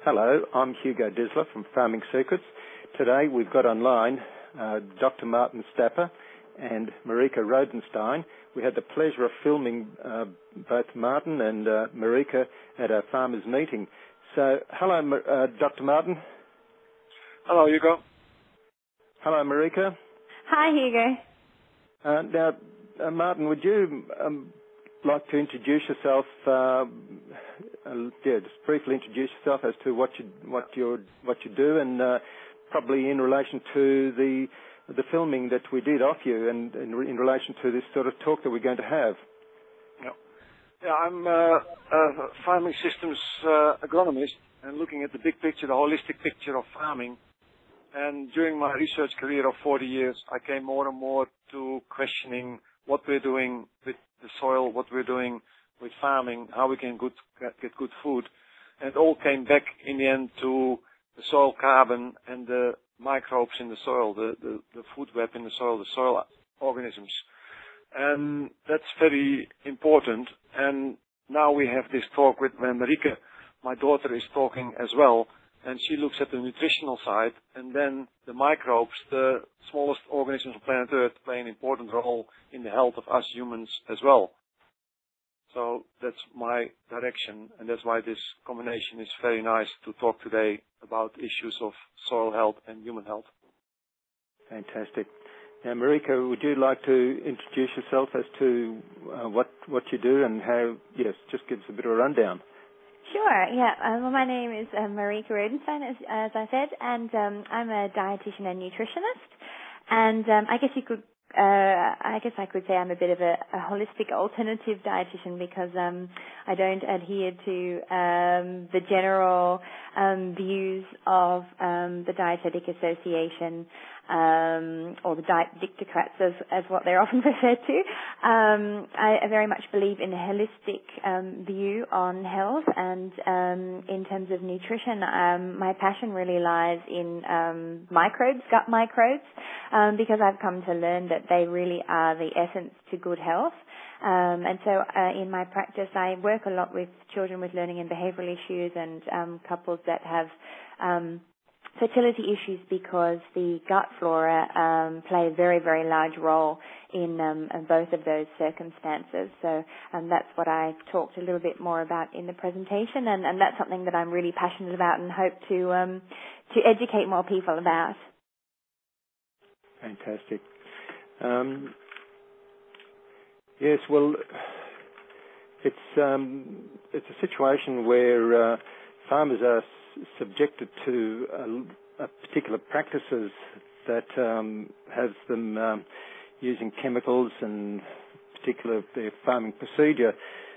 Hello, I'm Hugo Disler from Farming Secrets. Today we've got online Dr. Martin Stapper and Marika Rodenstein. We had the pleasure of filming both Martin and Marika at our farmers' meeting. So, hello, Dr. Martin. Hello, Hugo. Hello, Marika. Hi, Hugo. Now, Martin, would you like to introduce yourself? Just briefly introduce yourself as to what you do, and probably in relation to the filming that we did of you, and in relation to this sort of talk that we're going to have. Yeah, I'm a farming systems agronomist, and looking at the big picture, the holistic picture of farming. And during my research career of 40 years, I came more and more to questioning what we're doing with the soil, what we're doing with farming, how we can get good food. And it all came back in the end to the soil carbon and the microbes in the soil, the food web in the soil organisms. And that's very important. And now we have this talk with Marika. My daughter is talking as well, and she looks at the nutritional side, and then the microbes, the smallest organisms on planet Earth, play an important role in the health of us humans as well. So that's my direction, and that's why this combination is very nice to talk today about issues of soil health and human health. Fantastic. Now, Marika, would you like to introduce yourself as to what you do and how? Yes, just give us a bit of a rundown. Sure, yeah. Well, my name is Marika Rodenstein, as I said, and I'm a dietitian and nutritionist. And I guess I could say I'm a bit of a holistic alternative dietitian, because I don't adhere to the general views of the Dietetic Association, or the diet dictocrats, as what they're often referred to. I very much believe in a holistic view on health, and in terms of nutrition, my passion really lies in microbes, gut microbes, because I've come to learn that they really are the essence to good health. And so in my practice, I work a lot with children with learning and behavioral issues, and couples that have fertility issues, because the gut flora play a very, very large role in both of those circumstances. So that's what I talked a little bit more about in the presentation, and that's something that I'm really passionate about and hope to educate more people about. Fantastic. Yes, well, it's a situation where farmers are subjected to particular practices that have them using chemicals, and particular their farming procedure.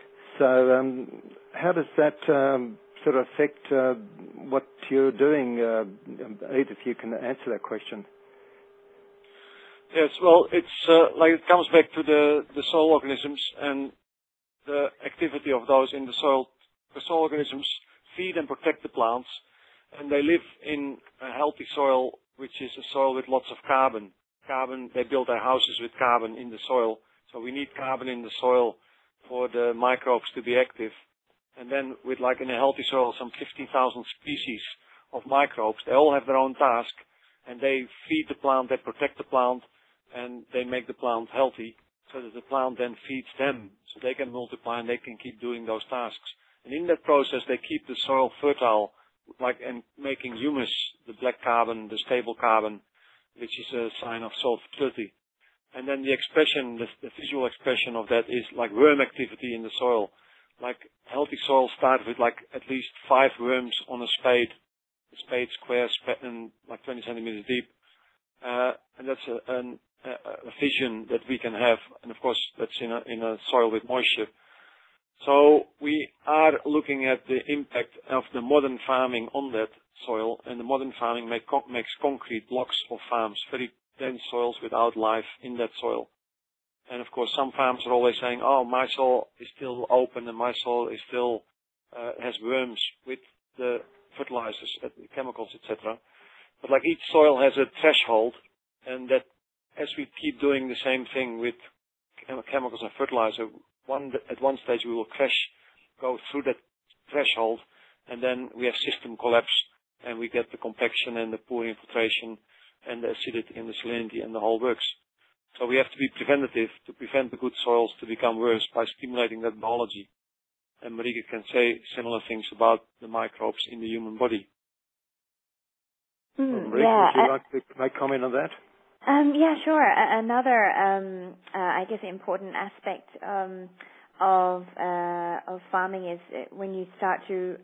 So how does that sort of affect what you're doing? Either of you can answer that question. Yes, well, it's like it comes back to the soil organisms and the activity of those in the soil. The soil organisms feed and protect the plants, and they live in a healthy soil, which is a soil with lots of carbon. They build their houses with carbon in the soil, so we need carbon in the soil for the microbes to be active. And then with, like in a healthy soil, some 15,000 species of microbes. They all have their own task, and they feed the plant, they protect the plant, and they make the plant healthy, so that the plant then feeds them, so they can multiply and they can keep doing those tasks. And in that process, they keep the soil fertile, and making humus, the black carbon, the stable carbon, which is a sign of soil fertility. And then the expression, the visual expression of that is like worm activity in the soil. Like healthy soil starts with like at least 5 worms on a spade square, and like 20 centimeters deep. And that's a vision that we can have, and of course that's in a soil with moisture. So we are looking at the impact of the modern farming on that soil, and the modern farming makes concrete blocks of farms, very dense soils without life in that soil. And of course some farms are always saying, oh, my soil is still open and my soil is still has worms with the fertilizers, the chemicals, etc. But like each soil has a threshold, and that as we keep doing the same thing with chemicals and fertilizer, at one stage we will go through that threshold, and then we have system collapse, and we get the compaction and the poor infiltration and the acidity and the salinity, and the whole works. So we have to be preventative to prevent the good soils to become worse by stimulating that biology. And Marieke can say similar things about the microbes in the human body. Marieke, would you like to make comment on that? Yeah, sure. Another, I guess, important aspect of farming is when you start to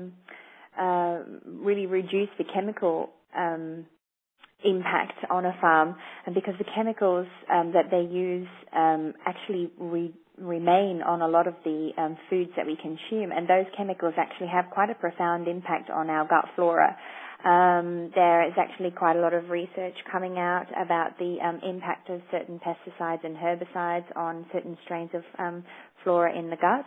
really reduce the chemical impact on a farm, and because the chemicals that they use actually remain on a lot of the foods that we consume, and those chemicals actually have quite a profound impact on our gut flora. There is actually quite a lot of research coming out about the impact of certain pesticides and herbicides on certain strains of flora in the gut.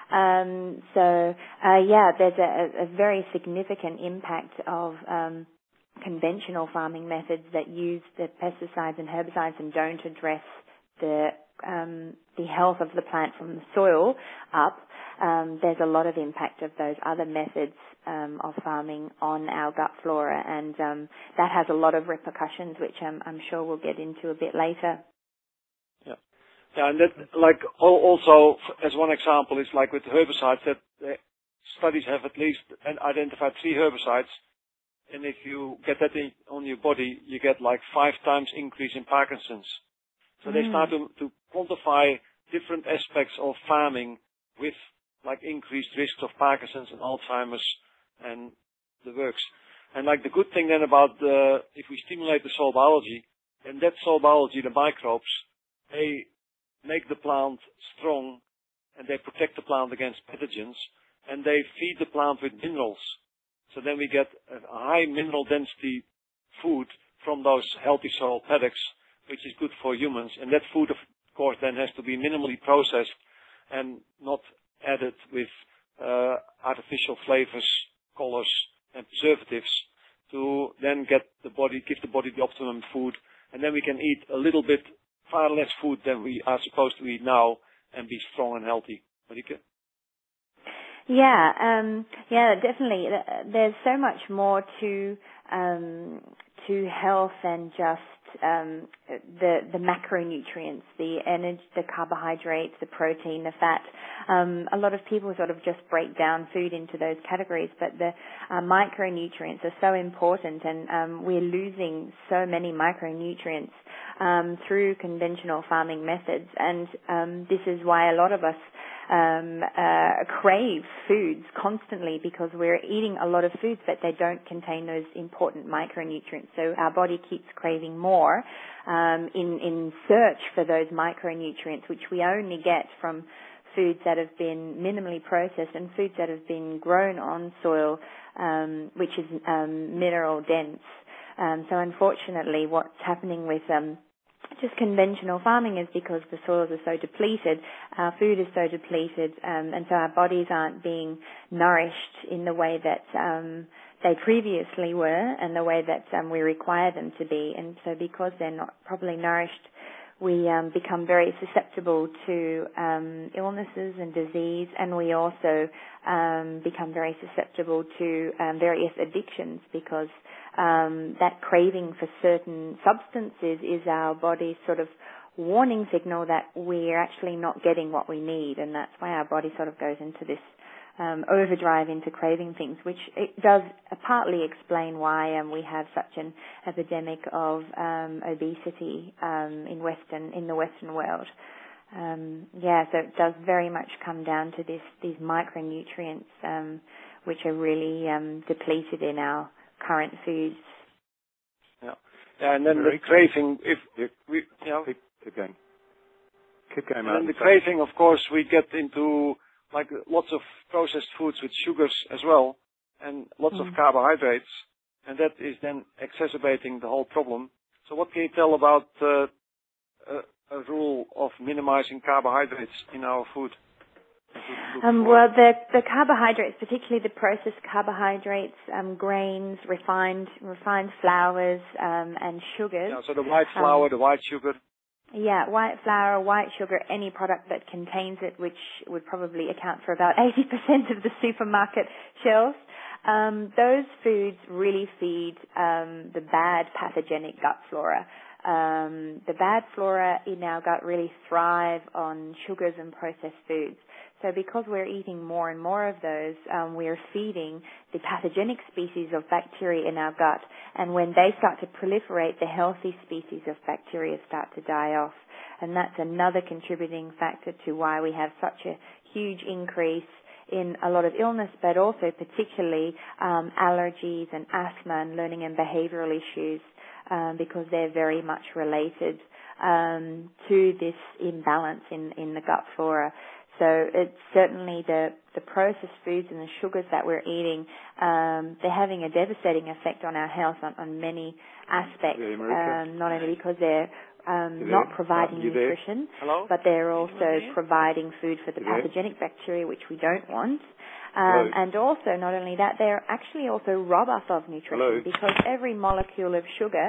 There's a very significant impact of conventional farming methods that use the pesticides and herbicides and don't address the health of the plant from the soil up. There's a lot of impact of those other methods of farming on our gut flora, and that has a lot of repercussions, which I'm sure we'll get into a bit later. Yeah, and that, like, also as one example is like with herbicides, that studies have at least identified 3 herbicides, and if you get that on your body, you get like 5 times increase in Parkinson's. So they start to quantify different aspects of farming with like increased risks of Parkinson's and Alzheimer's and the works. And like the good thing then about if we stimulate the soil biology, and that soil biology, the microbes, they make the plant strong and they protect the plant against pathogens, and they feed the plant with minerals. So then we get a high mineral density food from those healthy soil paddocks, which is good for humans. And that food, of course, then has to be minimally processed and not added with artificial flavors, colors, and preservatives to then give the body the optimum food. And then we can eat a little bit, far less food than we are supposed to eat now, and be strong and healthy. Marieke? Yeah, definitely. There's so much more to health than just the macronutrients, the energy, the carbohydrates, the protein, the fat. A lot of people sort of just break down food into those categories, but the micronutrients are so important, and we're losing so many micronutrients through conventional farming methods, and this is why a lot of us crave foods constantly, because we're eating a lot of foods but they don't contain those important micronutrients. So our body keeps craving more in search for those micronutrients, which we only get from foods that have been minimally processed and foods that have been grown on soil, which is mineral dense. So unfortunately, what's happening with just conventional farming is because the soils are so depleted, our food is so depleted, and so our bodies aren't being nourished in the way that they previously were and the way that we require them to be. And so because they're not properly nourished, we become very susceptible to illnesses and disease, and we also become very susceptible to various addictions, because that craving for certain substances is our body's sort of warning signal that we're actually not getting what we need, and that's why our body sort of goes into this overdrive into craving things, which it does partly explain why we have such an epidemic of obesity in the Western world. So it does very much come down to these micronutrients, which are really depleted in our current foods. Yeah, and then the craving, keep going. And then the craving, of course, we get into like lots of processed foods with sugars as well, and lots of carbohydrates, and that is then exacerbating the whole problem. So what can you tell about a rule of minimizing carbohydrates in our food? Well, the carbohydrates, particularly the processed carbohydrates, grains, refined flours, and sugars. Yeah, so the white flour, the white sugar. Yeah, white flour, white sugar, any product that contains it, which would probably account for about 80% of the supermarket shelves. Those foods really feed the bad pathogenic gut flora. The bad flora in our gut really thrive on sugars and processed foods. So because we're eating more and more of those, we're feeding the pathogenic species of bacteria in our gut. And when they start to proliferate, the healthy species of bacteria start to die off. And that's another contributing factor to why we have such a huge increase in a lot of illness, but also particularly allergies and asthma and learning and behavioral issues, because they're very much related to this imbalance in the gut flora. So it's certainly the processed foods and the sugars that we're eating, they're having a devastating effect on our health on many aspects, not only because they're not providing nutrition, but they're also providing food for the pathogenic bacteria, which we don't want. And also, not only that, they actually also rob us of nutrition because every molecule of sugar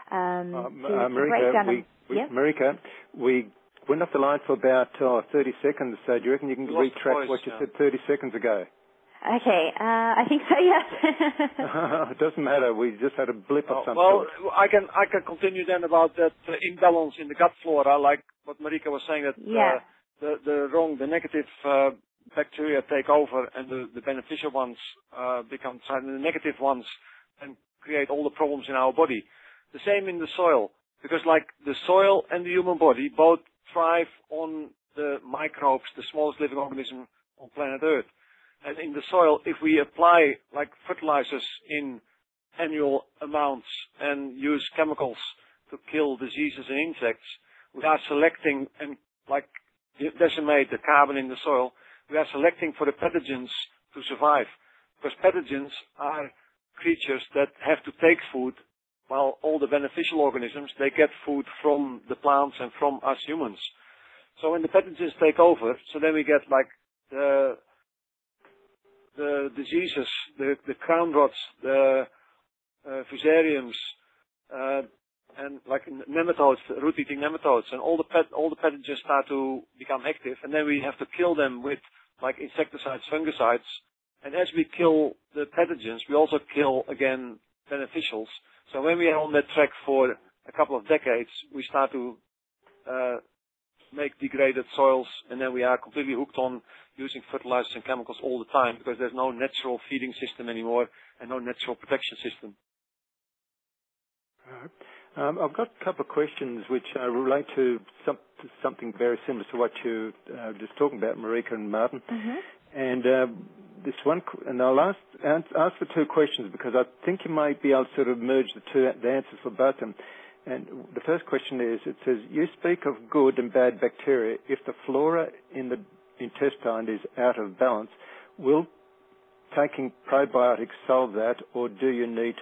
Marika, we went off the line for about 30 seconds, so do you reckon you can retract what you said 30 seconds ago? Okay, I think so, yes. It doesn't matter, we just had a blip or something. Well, I can continue then about that imbalance in the gut flora, like what Marika was saying, that the negative bacteria take over and the beneficial ones become the negative ones and create all the problems in our body. The same in the soil, because like the soil and the human body both thrive on the microbes, the smallest living organism on planet Earth. And in the soil, if we apply like fertilizers in annual amounts and use chemicals to kill diseases and insects, we are selecting and like decimate the carbon in the soil. We are selecting for the pathogens to survive, because pathogens are creatures that have to take food, while all the beneficial organisms, they get food from the plants and from us humans. So when the pathogens take over, so then we get like the diseases, the crown rots, the fusariums, and like nematodes, root-eating nematodes, and all the pathogens start to become active, and then we have to kill them with like insecticides, fungicides. And as we kill the pathogens, we also kill again beneficials. So when we are on that track for a couple of decades, we start to make degraded soils, and then we are completely hooked on using fertilizers and chemicals all the time, because there's no natural feeding system anymore and no natural protection system. I've got a couple of questions which relate to something very similar to what you were just talking about, Marika and Martin. Mm-hmm. And this one, and I'll ask the two questions because I think you might be able to sort of merge the answers for both of them. And the first question is, it says, you speak of good and bad bacteria. If the flora in the intestine is out of balance, will taking probiotics solve that, or do you need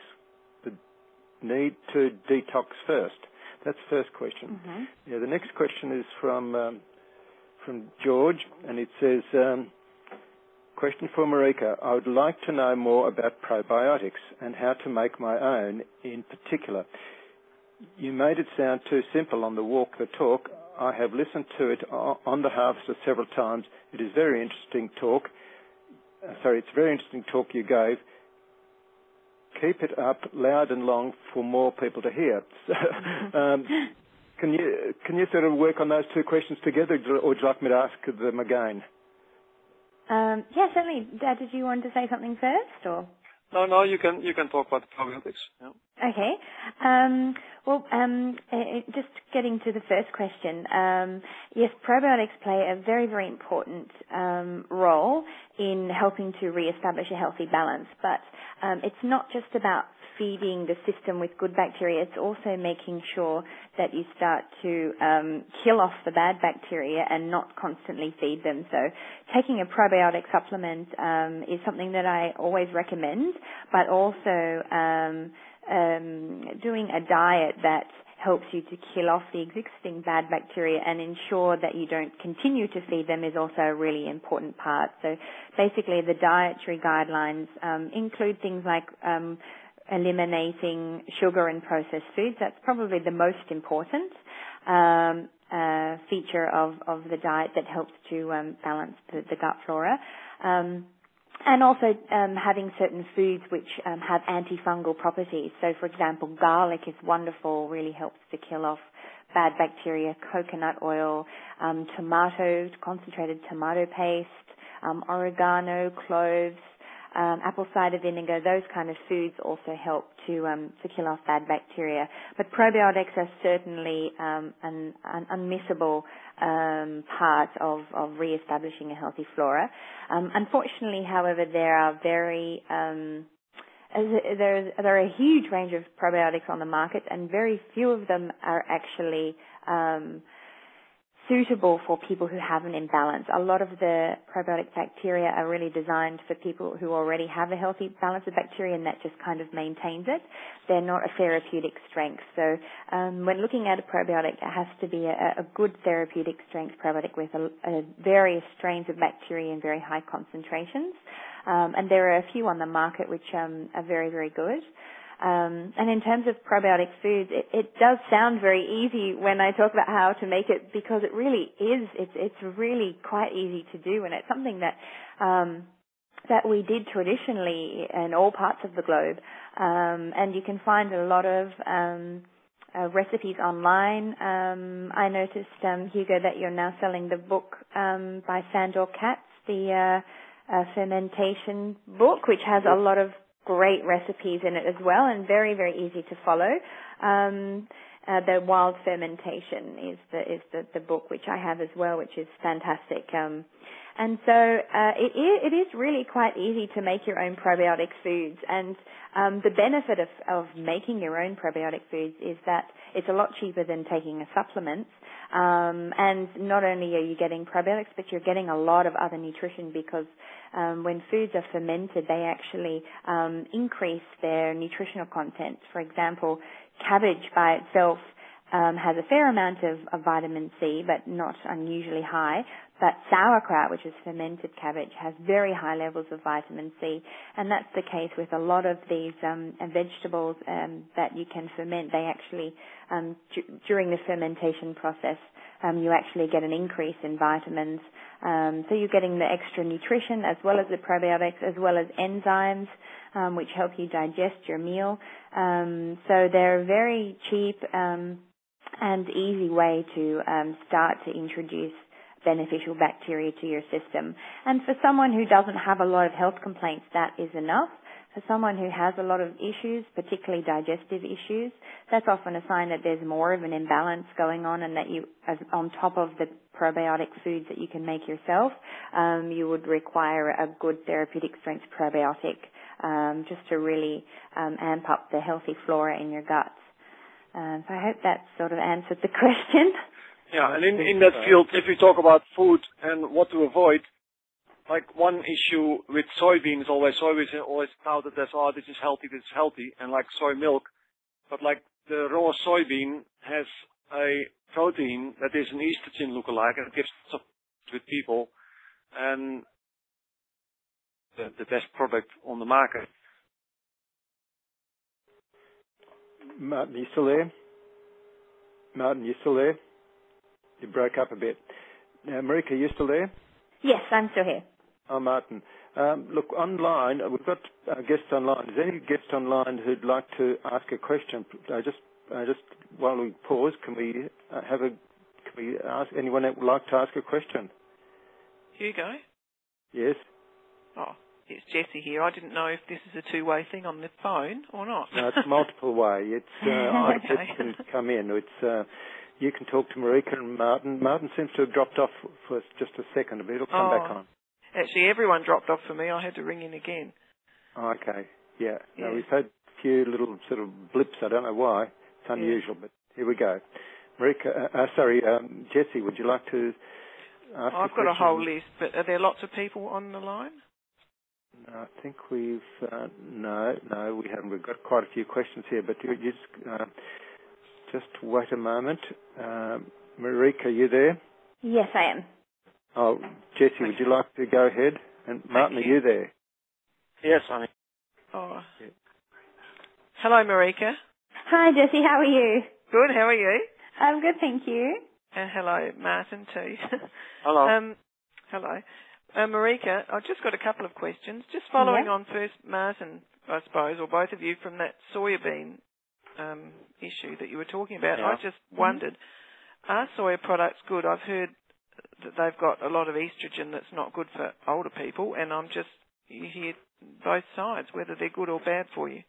to detox first? That's the first question. Mm-hmm. Yeah, the next question is from George, and it says, question for Marika. I would like to know more about probiotics and how to make my own in particular. You made it sound too simple on the walk the talk. I have listened to it on the Harvester several times. It is very interesting talk. It's very interesting talk you gave. Keep it up loud and long for more people to hear. Can you sort of work on those two questions together, or would you like me to ask them again? Yeah, certainly. Dad, did you want to say something first, or? No, you can talk about the probiotics. Yeah. Okay. Just getting to the first question. Yes, probiotics play a very, very important role in helping to reestablish a healthy balance. But it's not just about feeding the system with good bacteria. It's also making sure that you start to kill off the bad bacteria and not constantly feed them. So taking a probiotic supplement is something that I always recommend, but also doing a diet that helps you to kill off the existing bad bacteria and ensure that you don't continue to feed them is also a really important part. So basically the dietary guidelines include things like eliminating sugar and processed foods. That's probably the most important feature of the diet that helps to balance the gut flora. And also having certain foods which have antifungal properties. So, for example, garlic is wonderful, really helps to kill off bad bacteria. Coconut oil, concentrated tomato paste, oregano, cloves, apple cider vinegar. Those kind of foods also help to kill off bad bacteria. But probiotics are certainly an unmissable part of re-establishing a healthy flora. Unfortunately, however, there are there are a huge range of probiotics on the market, and very few of them are actually suitable for people who have an imbalance. A lot of the probiotic bacteria are really designed for people who already have a healthy balance of bacteria, and that just kind of maintains it. They're not a therapeutic strength. So when looking at a probiotic, it has to be a good therapeutic strength probiotic with various strains of bacteria in very high concentrations. And there are a few on the market which are very, very good. And in terms of probiotic foods, it does sound very easy when I talk about how to make it, because it really is. It's really quite easy to do, and it's something that that we did traditionally in all parts of the globe. And you can find a lot of recipes online. I noticed, Hugo, that you're now selling the book by Sandor Katz, the fermentation book, which has a lot of great recipes in it as well, and very, very easy to follow. The Wild Fermentation is the book which I have as well, which is fantastic. And so it is really quite easy to make your own probiotic foods. And the benefit of making your own probiotic foods is that it's a lot cheaper than taking a supplement. And not only are you getting probiotics, but you're getting a lot of other nutrition, because when foods are fermented, they actually increase their nutritional content. For example, cabbage by itself has a fair amount of vitamin C, but not unusually high. But sauerkraut, which is fermented cabbage, has very high levels of vitamin C. And that's the case with a lot of these vegetables that you can ferment. They actually, during the fermentation process, you actually get an increase in vitamins. So you're getting the extra nutrition as well as the probiotics, as well as enzymes, which help you digest your meal. So they're a very cheap and easy way to start to introduce beneficial bacteria to your system. And for someone who doesn't have a lot of health complaints, that is enough. For someone who has a lot of issues, particularly digestive issues, that's often a sign that there's more of an imbalance going on, and that you, on top of the probiotic foods that you can make yourself, you would require a good therapeutic strength probiotic just to really amp up the healthy flora in your guts. So I hope that sort of answered the question. Yeah, and in that field, if we talk about food and what to avoid, like one issue with soybeans is always touted as, oh, this is healthy, and like soy milk. But like the raw soybean has a protein that is an estrogen lookalike, and it gives support with people, and the best product on the market. Martin, you still there? Martin, you still there? You broke up a bit. Marika, you still there? Yes, I'm still here. Oh, Martin. Look, online, we've got guests online. Is there any guest online who'd like to ask a question? Just while we pause, can we ask anyone that would like to ask a question? Hugo? Yes? Oh, it's Jessie here. I didn't know if this is a two-way thing on the phone or not. No, it's multiple way. It's Okay. it can come in. It's you can talk to Marika and Martin. Martin seems to have dropped off for just a second, but it'll come back on. Actually, everyone dropped off for me. I had to ring in again. Oh, okay. Yeah. No, we've had a few little sort of blips. I don't know why. It's unusual, but here we go. Marika, Jessie, would you like to ask I've got a whole list, but are there lots of people on the line? No, I think we've no, we haven't. We've got quite a few questions here, but you just wait a moment. Marika, you there? Yes, I am. Oh, Jessie, would you like to go ahead? And Martin, are you there? Yes, I am. Oh. Yeah. Hello, Marika. Hi, Jessie. How are you? Good. How are you? I'm good, thank you. And hello, Martin, too. Hello. Hello. Marika, I've just got a couple of questions. Just following on first Martin, I suppose, or both of you, from that soya bean issue that you were talking about. I just wondered, are soya products good? I've heard that they've got a lot of estrogen that's not good for older people, and you hear both sides, whether they're good or bad for you.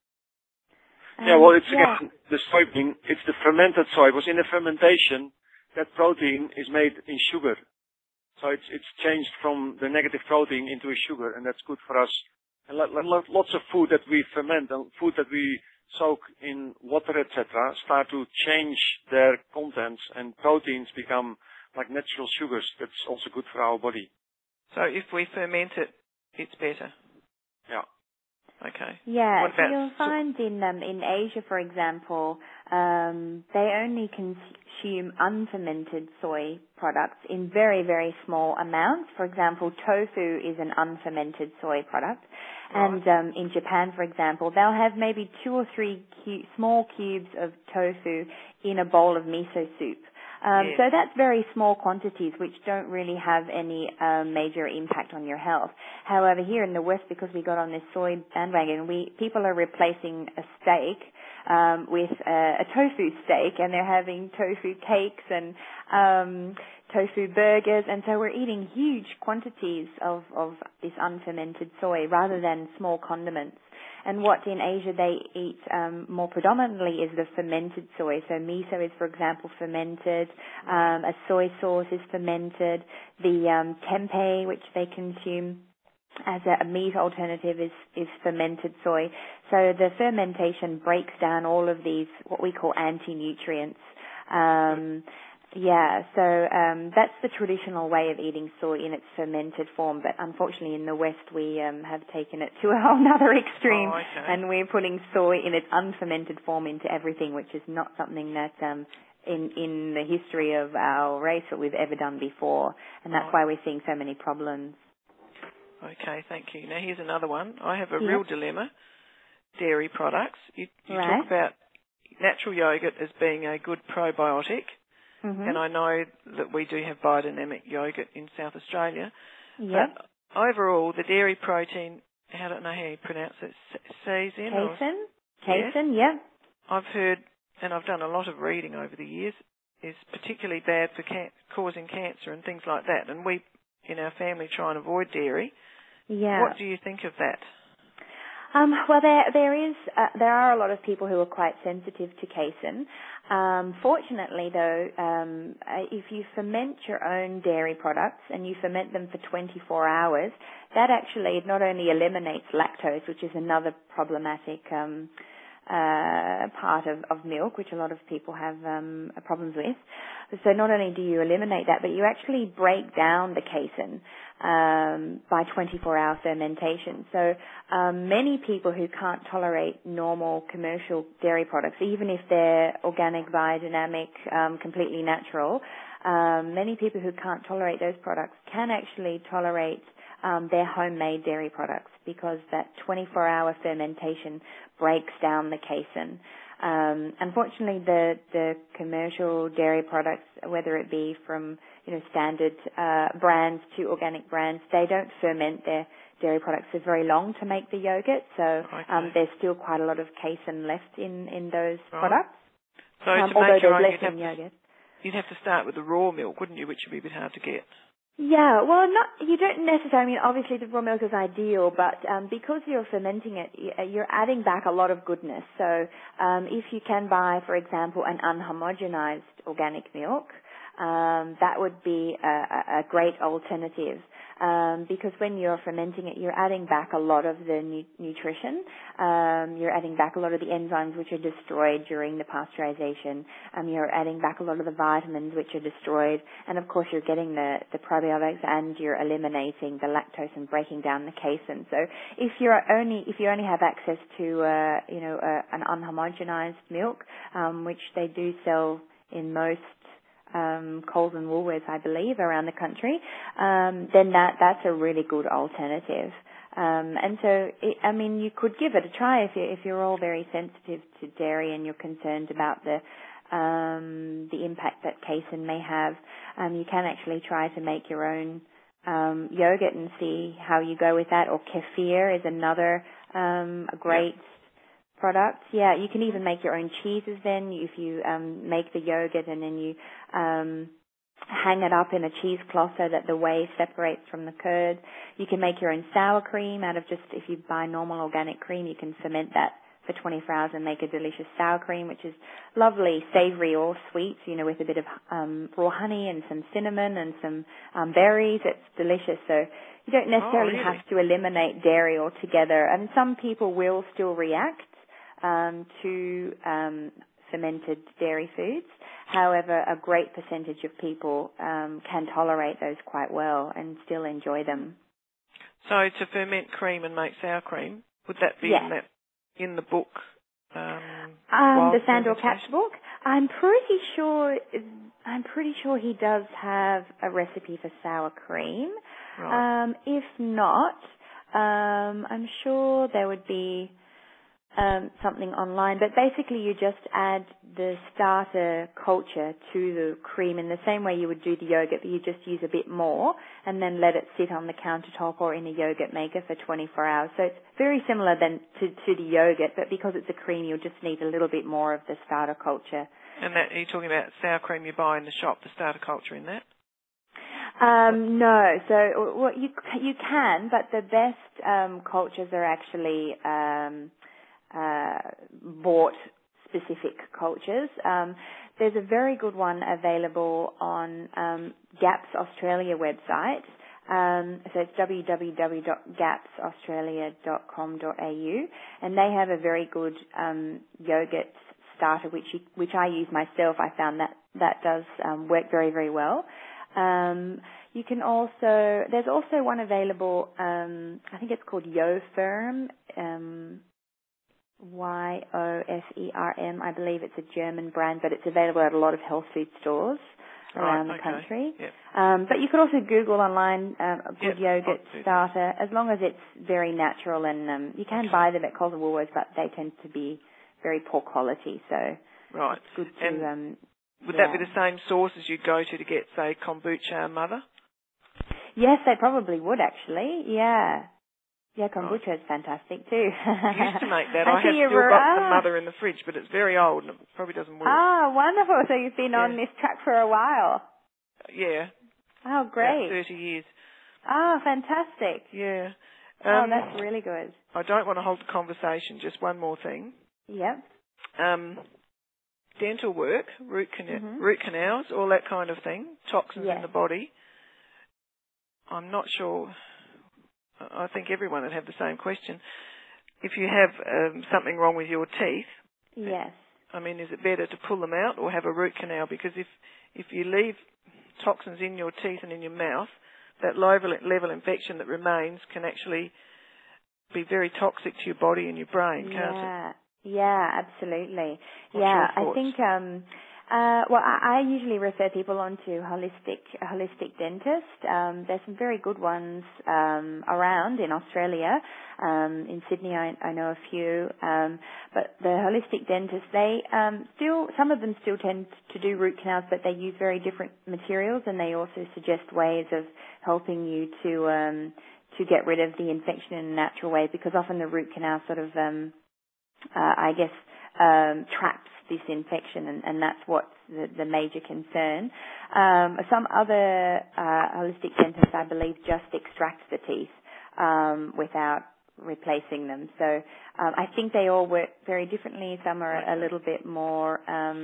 It's again the soybean. It's the fermented soy. Because in the fermentation, that protein is made in sugar. So it's changed from the negative protein into a sugar, and that's good for us. And lots of food that we ferment and food that we soak in water, etc., start to change their contents, and proteins become like natural sugars. That's also good for our body. So if we ferment it, it's better? Yeah. Okay. Yeah, so you'll find in Asia, for example, they only consume unfermented soy products in very, very small amounts. For example, tofu is an unfermented soy product. Right. And in Japan, for example, they'll have maybe 2 or 3 small cubes of tofu in a bowl of miso soup. So that's very small quantities which don't really have any major impact on your health. However, here in the West, because we got on this soy bandwagon, people are replacing a steak with a tofu steak, and they're having tofu cakes and tofu burgers, and so we're eating huge quantities of this unfermented soy rather than small condiments. And what in Asia they eat more predominantly is the fermented soy. So miso is, for example, fermented. A soy sauce is fermented. The tempeh, which they consume as a meat alternative, is fermented soy. So the fermentation breaks down all of these, what we call anti-nutrients. That's the traditional way of eating soy in its fermented form, but unfortunately in the West we have taken it to a whole other extreme, and we're putting soy in its unfermented form into everything, which is not something that in the history of our race that we've ever done before, and that's why we're seeing so many problems. Okay, thank you. Now here's another one. I have a real dilemma. Dairy products. You talk about natural yogurt as being a good probiotic. Mm-hmm. And I know that we do have biodynamic yogurt in South Australia. Yep. But overall, the dairy protein, I don't know how you pronounce it, casein? Casein, yeah. I've heard, and I've done a lot of reading over the years, is particularly bad for causing cancer and things like that. And we, in our family, try and avoid dairy. Yeah. What do you think of that? Well, there are a lot of people who are quite sensitive to casein. Fortunately, though, if you ferment your own dairy products and you ferment them for 24 hours, that actually not only eliminates lactose, which is another problematic part of milk, which a lot of people have problems with. So not only do you eliminate that, but you actually break down the casein by 24-hour fermentation. So many people who can't tolerate normal commercial dairy products, even if they're organic, biodynamic, completely natural, many people who can't tolerate those products can actually tolerate their homemade dairy products, because that 24-hour fermentation breaks down the casein. Unfortunately, the commercial dairy products, whether it be from standard brands to organic brands, they don't ferment their dairy products for very long to make the yogurt. So there's still quite a lot of casein left in those products. So to make your own, you'd have to start with the raw milk, wouldn't you? Which would be a bit hard to get. Yeah, well, you don't necessarily, obviously the raw milk is ideal, but because you're fermenting it, you're adding back a lot of goodness. So if you can buy, for example, an unhomogenized organic milk, that would be a great alternative, because when you're fermenting it, you're adding back a lot of the nutrition. You're adding back a lot of the enzymes which are destroyed during the pasteurization. You're adding back a lot of the vitamins which are destroyed, and of course you're getting the probiotics, and you're eliminating the lactose and breaking down the casein. So if you only have access to an unhomogenized milk, which they do sell in most Coles and Woolworths, I believe, around the country, then that's a really good alternative. And so, you could give it a try if you're all very sensitive to dairy and you're concerned about the impact that casein may have. You can actually try to make your own yogurt and see how you go with that. Or kefir is another a great product. Yeah, you can even make your own cheeses then if you make the yogurt and then you hang it up in a cheesecloth so that the whey separates from the curd. You can make your own sour cream out of just, if you buy normal organic cream, you can ferment that for 24 hours and make a delicious sour cream, which is lovely, savoury or sweet, with a bit of raw honey and some cinnamon and some berries. It's delicious. So you don't necessarily have to eliminate dairy altogether. And some people will still react to fermented dairy foods. However, a great percentage of people can tolerate those quite well and still enjoy them. So to ferment cream and make sour cream, would that be in the book? The Sandor Katz book. I'm pretty sure he does have a recipe for sour cream. Right. If not, I'm sure there would be something online, but basically you just add the starter culture to the cream in the same way you would do the yogurt, but you just use a bit more and then let it sit on the countertop or in a yogurt maker for 24 hours. So it's very similar then to the yogurt, but because it's a cream, you'll just need a little bit more of the starter culture. And that, are you talking about sour cream you buy in the shop, the starter culture in that? No. So what you can, but the best cultures are actually bought specific cultures. There's a very good one available on GAPS Australia website. So it's www.gapsaustralia.com.au, and they have a very good yogurt starter, which I use myself. I found that does work very, very well. You can also, there's also one available, I think it's called YoFerm, YoFerm. I believe it's a German brand, but it's available at a lot of health food stores around the country. Yep. But you could also Google online a good yogurt starter, as long as it's very natural, and you can buy them at Coles and Woolworths, but they tend to be very poor quality. So right. It's good to. Would that be the same source as you go to get, say, kombucha mother? Yes, they probably would actually. Yeah. Yeah, kombucha is fantastic too. I used to make that. I have still got the mother in the fridge, but it's very old and it probably doesn't work. Ah, wonderful. So you've been on this track for a while. Yeah. Oh, great. About 30 years. Oh, fantastic. Yeah. That's really good. I don't want to hold the conversation. Just one more thing. Yep. Dental work, root canals, all that kind of thing, toxins in the body. I'm not sure. I think everyone would have the same question. If you have something wrong with your teeth, yes. I mean, is it better to pull them out or have a root canal? Because if you leave toxins in your teeth and in your mouth, that low level infection that remains can actually be very toxic to your body and your brain, can't it? Yeah, absolutely. What's your thoughts? I think, I usually refer people on to a holistic dentist. There's some very good ones around in Australia. In Sydney, I know a few. But the holistic dentists, they some of them still tend to do root canals, but they use very different materials, and they also suggest ways of helping you to get rid of the infection in a natural way, because often the root canal sort of traps this infection, and that's what's the major concern. Some other holistic dentists, I believe, just extract the teeth without replacing them. So I think they all work very differently. Some are a little bit more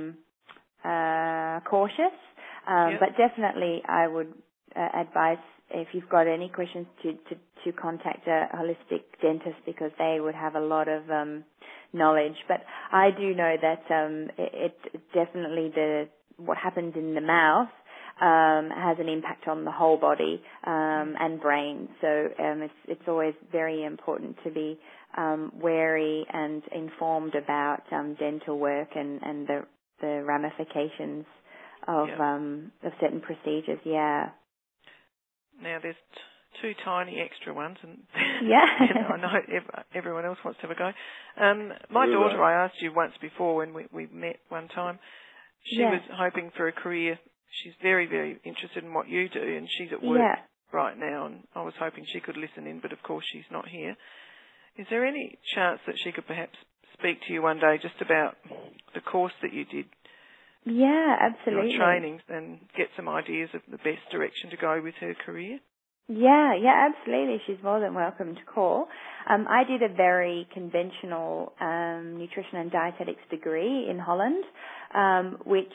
cautious, but definitely I would advise, if you've got any questions, to contact a holistic dentist, because they would have a lot of knowledge. But I do know that it definitely, what happens in the mouth has an impact on the whole body and brain. So it's always very important to be wary and informed about dental work and the ramifications of certain procedures. Yeah. Now there's two tiny extra ones, and I know everyone else wants to have a go. My daughter, I asked you once before when we met one time, she was hoping for a career. She's very, very interested in what you do, and she's at work right now, and I was hoping she could listen in, but of course she's not here. Is there any chance that she could perhaps speak to you one day just about the course that you did? Yeah, absolutely. Your trainings, and get some ideas of the best direction to go with her career? Yeah, absolutely. She's more than welcome to call. I did a very conventional nutrition and dietetics degree in Holland, which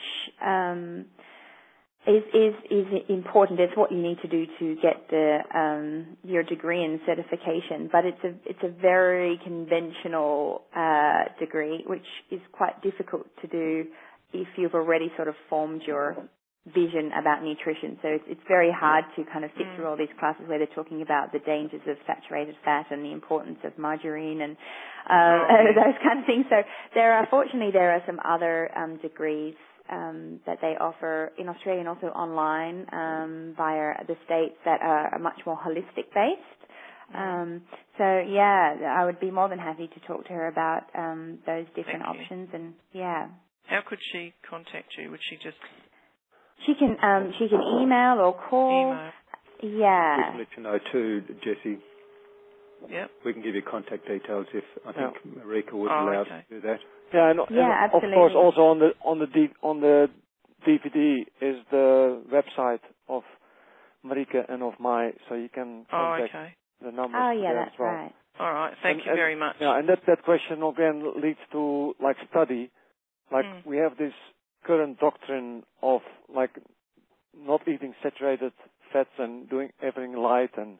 is important. It's what you need to do to get the your degree and certification. But it's a very conventional degree, which is quite difficult to do if you've already sort of formed your vision about nutrition. So it's very hard to kind of sit through all these classes where they're talking about the dangers of saturated fat and the importance of margarine and those kind of things. So fortunately there are some other degrees that they offer in Australia and also online via the States that are much more holistic based. So yeah, I would be more than happy to talk to her about those different options. And yeah. How could she contact you? Would she just... She can email or call. Email. Yeah. We can let you know too, Jessie. Yep. We can give you contact details if I think Marika would allow us to do that. Yeah, and absolutely. Of course also on the DVD is the website of Marika and of my, so you can contact the numbers. Oh yeah, that's as well. Right. All right, thank you very much. Yeah, and that question again leads to like study. Like we have this current doctrine of like not eating saturated fats and doing everything light, and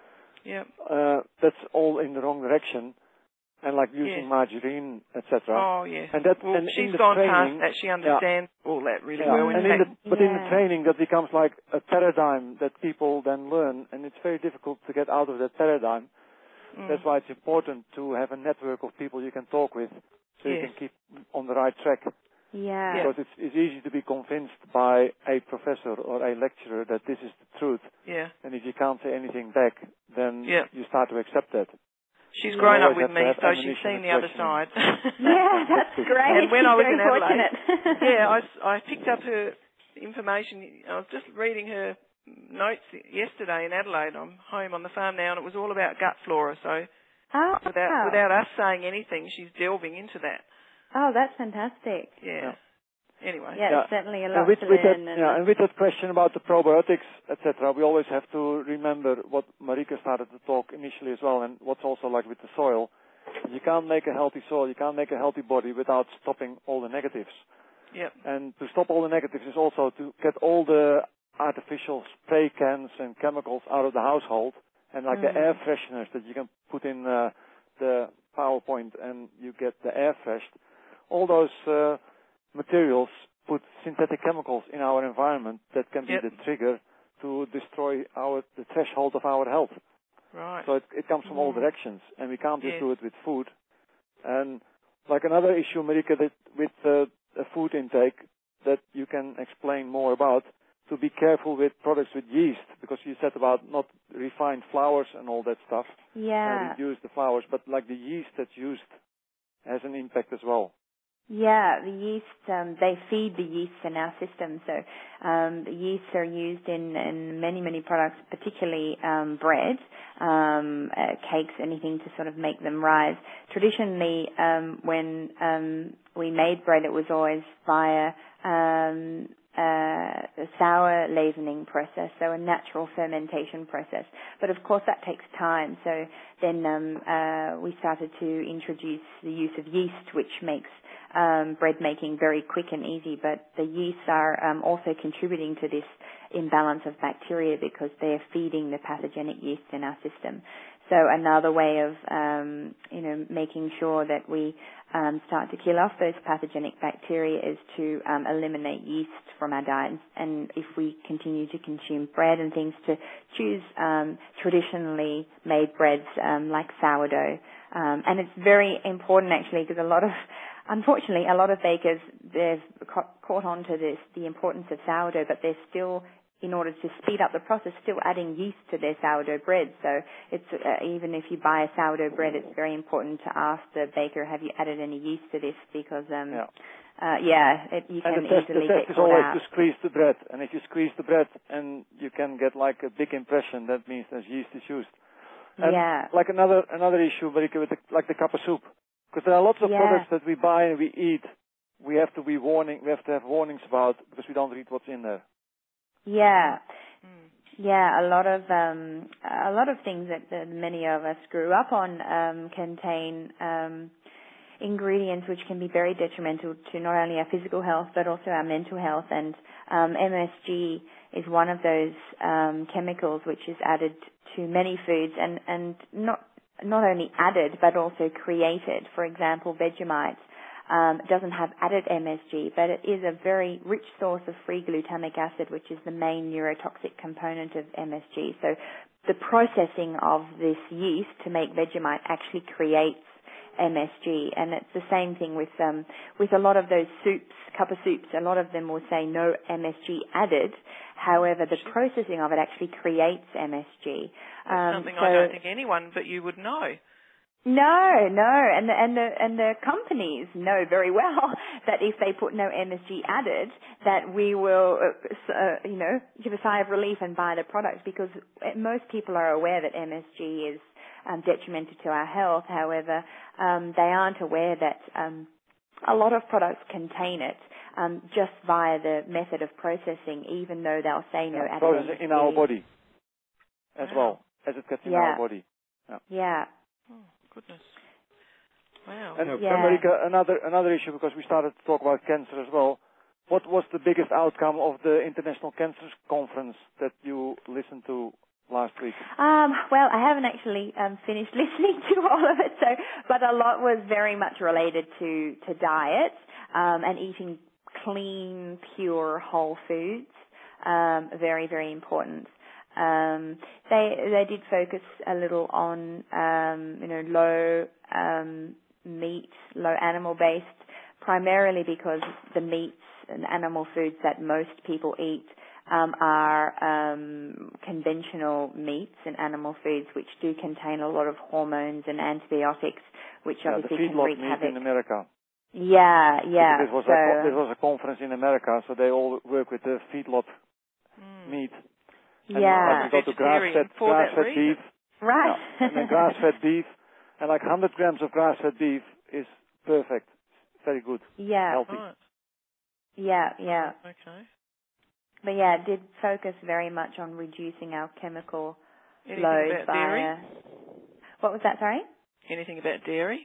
that's all in the wrong direction, and like using margarine, etc. Oh yes. And that, and she's gone past that. She understands all that really well. And in the training, that becomes like a paradigm that people then learn, and it's very difficult to get out of that paradigm. That's why it's important to have a network of people you can talk with, so you can keep on the right track. Yeah. Because it's easy to be convinced by a professor or a lecturer that this is the truth. Yeah. And if you can't say anything back, then you start to accept that. She's grown up with me, so she's seen the other side. Yeah, that's great. And when I was in Adelaide, I picked up her information. I was just reading her notes yesterday in Adelaide. I'm home on the farm now, and it was all about gut flora. So without us saying anything, she's delving into that. Oh, that's fantastic. Yeah. Anyway. Yeah, it's certainly a lot to learn. And with that question about the probiotics, etc., we always have to remember what Marika started to talk initially as well, and what's also like with the soil. You can't make a healthy soil, you can't make a healthy body without stopping all the negatives. Yep. And to stop all the negatives is also to get all the artificial spray cans and chemicals out of the household, and like the air fresheners that you can put in the PowerPoint and you get the air freshed. All those materials put synthetic chemicals in our environment that can be the trigger to destroy the threshold of our health. Right. So it comes from all directions, and we can't just do it with food. And like another issue, Marika, that with a food intake that you can explain more about, to be careful with products with yeast, because you said about not refined flours and all that stuff. Yeah. Reduce the flours, but like the yeast that's used has an impact as well. Yeah, the yeast, they feed the yeast in our system. So the yeasts are used in many, many products, particularly bread, cakes, anything to sort of make them rise. Traditionally, when we made bread, it was always via a sour leavening process, so a natural fermentation process. But of course that takes time. So then we started to introduce the use of yeast, which makes bread making very quick and easy. But the yeasts are also contributing to this imbalance of bacteria because they're feeding the pathogenic yeast in our system. So another way of, making sure that we start to kill off those pathogenic bacteria is to eliminate yeast from our diet. And if we continue to consume bread and things, to choose traditionally made breads like sourdough. And it's very important actually because unfortunately, a lot of bakers, they've caught on to the importance of sourdough, but they're still, in order to speed up the process, still adding yeast to their sourdough bread. So it's even if you buy a sourdough bread, it's very important to ask the baker, have you added any yeast to this? Because you can The easily test get is always out. to squeeze the bread, and if you squeeze the bread and you can get like a big impression, that means that yeast is used. And like another issue, Marika, with like the cup of soup, because there are lots of products that we buy and we eat. We have to have warnings about, because we don't read what's in there. Yeah. Yeah, a lot of things that many of us grew up on contain ingredients which can be very detrimental to not only our physical health but also our mental health. And MSG is one of those chemicals which is added to many foods, and not only added but also created. For example, Vegemite doesn't have added MSG, but it is a very rich source of free glutamic acid, which is the main neurotoxic component of MSG. So the processing of this yeast to make Vegemite actually creates MSG, and it's the same thing with a lot of those soups, cup of soups. A lot of them will say no MSG added. However, the processing of it actually creates MSG. That's something I don't think anyone but you would know. No, and the companies know very well that if they put no MSG added, that we will, give a sigh of relief and buy the product, because most people are aware that MSG is detrimental to our health. However, they aren't aware that a lot of products contain it just via the method of processing, even though they'll say no added MSG. In our body as well as it gets in our body. Yeah. Oh, goodness. Wow. And Marika, another issue, because we started to talk about cancer as well. What was the biggest outcome of the International Cancer Conference that you listened to last week? Well, I haven't actually finished listening to all of it, but a lot was very much related to diet and eating clean, pure, whole foods. Very, very important. They did focus a little on low meat, low animal based, primarily because the meats and animal foods that most people eat are conventional meats and animal foods, which do contain a lot of hormones and antibiotics, which obviously can wreak havoc. Meat in America. Yeah. This was a conference in America, so they all work with the feedlot meat. And like you go to grass-fed beef. Right. And then grass-fed beef, and like 100 grams of grass-fed beef is perfect. Very good. Yeah. Healthy. Right. Yeah. Okay. But yeah, it did focus very much on reducing our chemical load about dairy? What was that, sorry? Anything about dairy?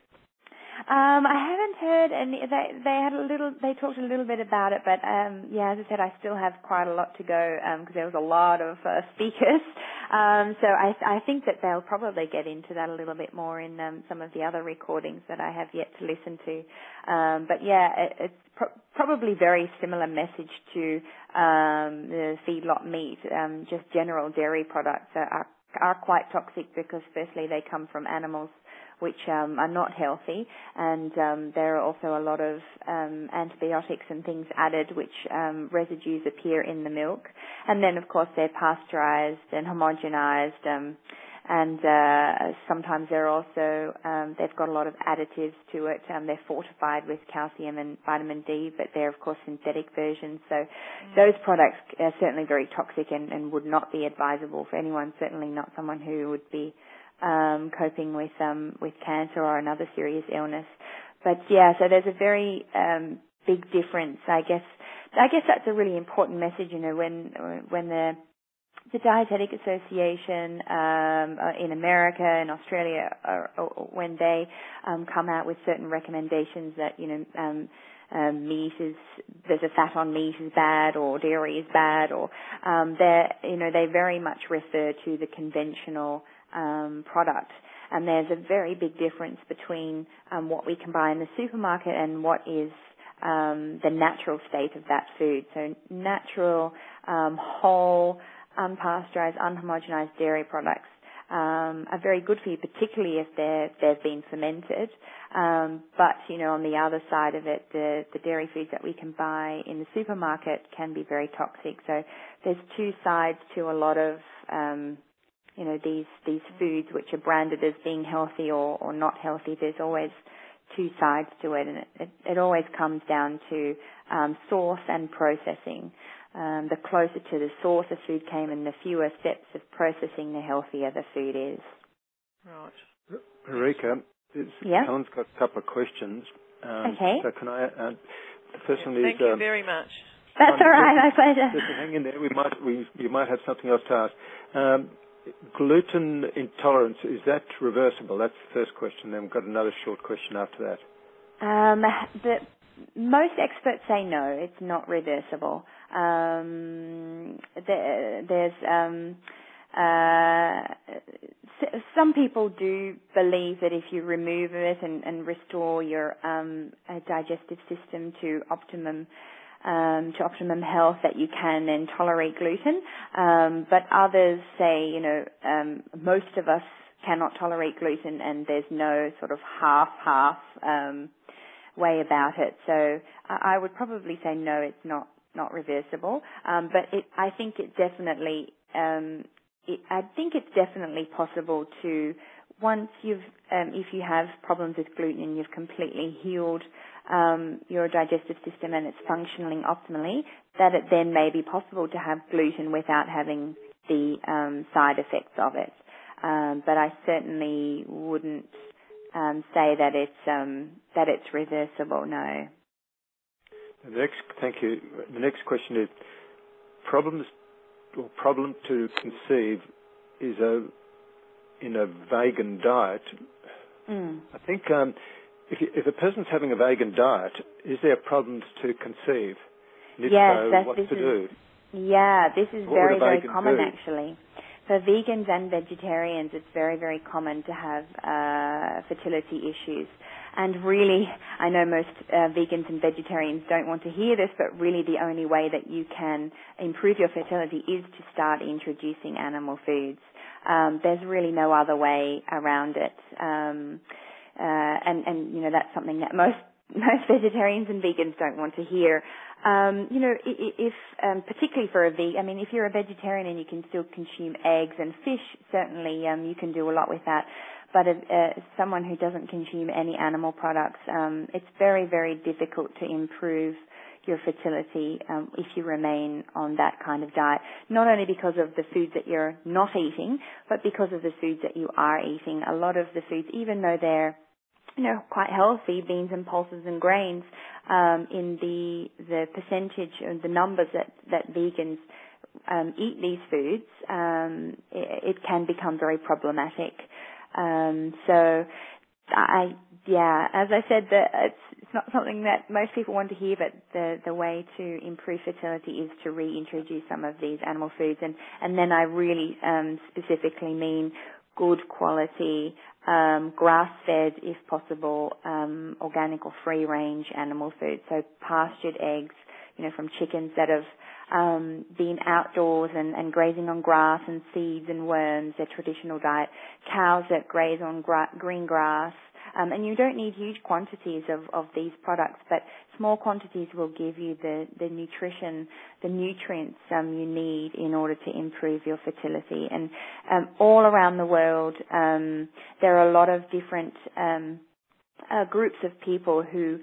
I haven't heard any. They talked a little bit about it, but as I said, I still have quite a lot to go because there was a lot of speakers. So I think that they'll probably get into that a little bit more in some of the other recordings that I have yet to listen to. But yeah, it's probably very similar message to the feedlot meat. Just general dairy products are quite toxic because firstly they come from animals which are not healthy, and there are also a lot of antibiotics and things added, which residues appear in the milk. And then, of course, they're pasteurized and homogenized, and sometimes they're also, they've got a lot of additives to it. They're fortified with calcium and vitamin D, but they're, of course, synthetic versions. So those products are certainly very toxic and would not be advisable for anyone, certainly not someone who would be coping with cancer or another serious illness. But yeah, so there's a very big difference. I guess that's a really important message. When the Dietetic Association in America and Australia, when they come out with certain recommendations that there's a fat on meat is bad, or dairy is bad, or they very much refer to the conventional product. And there's a very big difference between what we can buy in the supermarket and what is the natural state of that food. So natural, whole, unpasteurized, unhomogenized dairy products are very good for you, particularly if they've been fermented. But on the other side of it, the dairy foods that we can buy in the supermarket can be very toxic. So there's two sides to a lot of these foods which are branded as being healthy or not healthy. There's always two sides to it, and it always comes down to source and processing. The closer to the source a food came and the fewer steps of processing, the healthier the food is. Right. Marika, Helen's got a couple of questions. Okay. So can I, the first one is... Thank you very much. That's all right, my pleasure. Just hang in there. You might have something else to ask. Gluten intolerance, is that reversible? That's the first question. Then we've got another short question after that. Most experts say no, it's not reversible. There's some people do believe that if you remove it and restore your digestive system to optimum health, that you can then tolerate gluten. But others say, most of us cannot tolerate gluten, and there's no sort of half way about it. So I would probably say no, it's not reversible. But I think it's definitely possible to, once if you have problems with gluten and you've completely healed your digestive system and it's functioning optimally, that it then may be possible to have gluten without having the side effects of it. But I certainly wouldn't say that it's reversible. No. Thank you. The next question is problem to conceive is in a vegan diet. I think if a person's having a vegan diet, is there problems to conceive? And if so, what to do? Yeah, this is very, very common actually. For vegans and vegetarians, it's very, very common to have fertility issues. And really, I know most vegans and vegetarians don't want to hear this, but really the only way that you can improve your fertility is to start introducing animal foods. There's really no other way around it. And that's something that most vegetarians and vegans don't want to hear. If particularly for a vegan, if you're a vegetarian and you can still consume eggs and fish, certainly you can do a lot with that. But someone who doesn't consume any animal products, it's very, very difficult to improve your fertility if you remain on that kind of diet. Not only because of the foods that you're not eating, but because of the foods that you are eating. A lot of the foods, even though they're quite healthy, beans and pulses and grains, in the percentage and the numbers that vegans eat these foods, it can become very problematic. So as I said, it's not something that most people want to hear, but the way to improve fertility is to reintroduce some of these animal foods, and then I really specifically mean good quality, grass-fed, if possible, organic or free-range animal food. So pastured eggs, from chickens that have been outdoors and grazing on grass and seeds and worms, their traditional diet. Cows that graze on green grass. And you don't need huge quantities of these products, but small quantities will give you the nutrition, the nutrients you need in order to improve your fertility. And all around the world, there are a lot of different groups of people who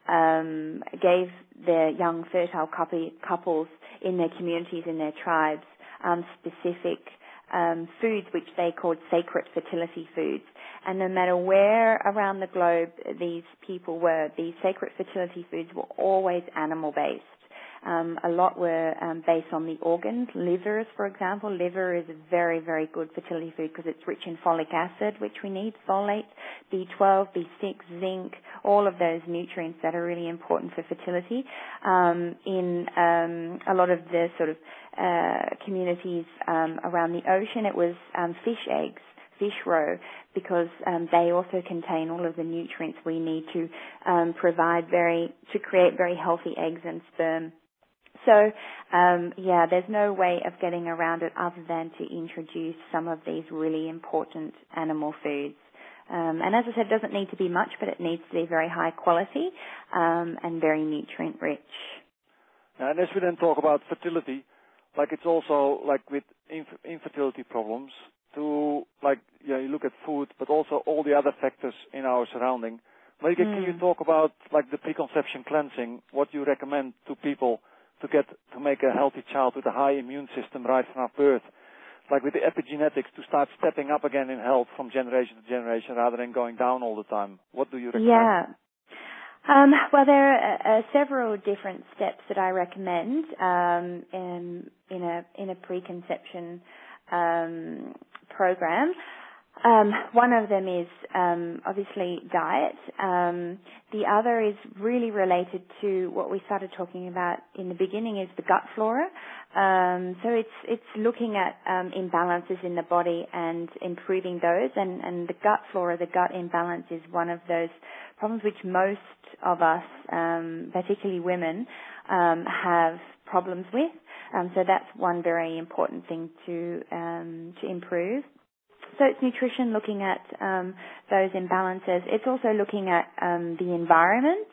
gave their young fertile couples in their communities, in their tribes, specific foods which they called sacred fertility foods. And no matter where around the globe these people were, these sacred fertility foods were always animal-based. A lot were based on the organs. Livers, for example. Liver is a very, very good fertility food because it's rich in folic acid, which we need, folate, B12, B6, zinc, all of those nutrients that are really important for fertility. In a lot of the sort of communities around the ocean, it was fish eggs, fish roe, because they also contain all of the nutrients we need to to create very healthy eggs and sperm. So, there's no way of getting around it other than to introduce some of these really important animal foods. And as I said, it doesn't need to be much, but it needs to be very high quality and very nutrient rich. And as we then talk about fertility, it's also with infertility problems, you look at food, but also all the other factors in our surrounding Marika, can you talk about like the preconception cleansing? What you recommend to people to make a healthy child with a high immune system right from birth, like with the epigenetics, to start stepping up again in health from generation to generation rather than going down all the time? What do you recommend? Yeah. Well, there are several different steps that I recommend in a preconception program. One of them is obviously diet. The other is really related to what we started talking about in the beginning, is the gut flora. So it's looking at imbalances in the body and improving those. And the gut flora, the gut imbalance, is one of those problems which most of us, particularly women, have problems with. So that's one very important thing to improve. So it's nutrition, looking at those imbalances. It's also looking at the environment.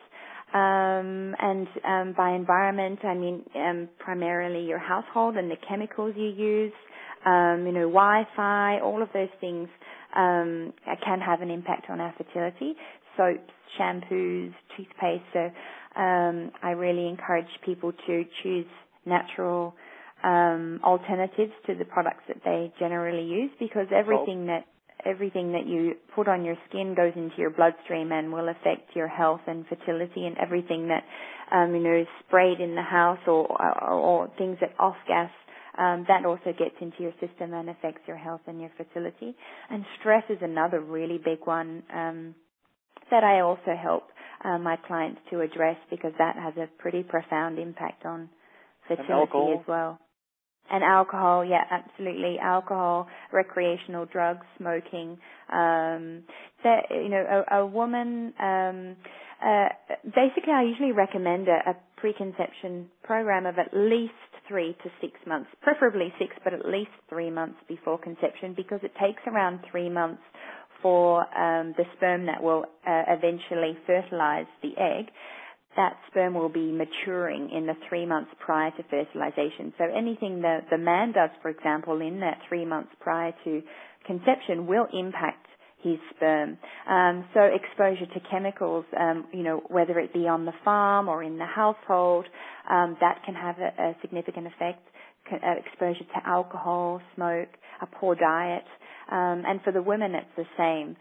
And by environment, I mean primarily your household and the chemicals you use, Wi-Fi, all of those things can have an impact on our fertility. Soaps, shampoos, toothpaste. So I really encourage people to choose natural alternatives to the products that they generally use, because everything that you put on your skin goes into your bloodstream and will affect your health and fertility, and everything that is sprayed in the house or things that off gas, that also gets into your system and affects your health and your fertility. And stress is another really big one that I also help my clients to address, because that has a pretty profound impact on fertility as well. And alcohol, yeah, absolutely. Alcohol, recreational drugs, smoking. A woman, basically I usually recommend a preconception program of at least 3 to 6 months, preferably 6, but at least 3 months before conception, because it takes around 3 months for the sperm that will eventually fertilize the egg. That sperm will be maturing in the 3 months prior to fertilization. So anything that the man does, for example, in that 3 months prior to conception will impact his sperm. So exposure to chemicals, whether it be on the farm or in the household, that can have a significant effect. Exposure to alcohol, smoke, a poor diet. And for the women, it's the same.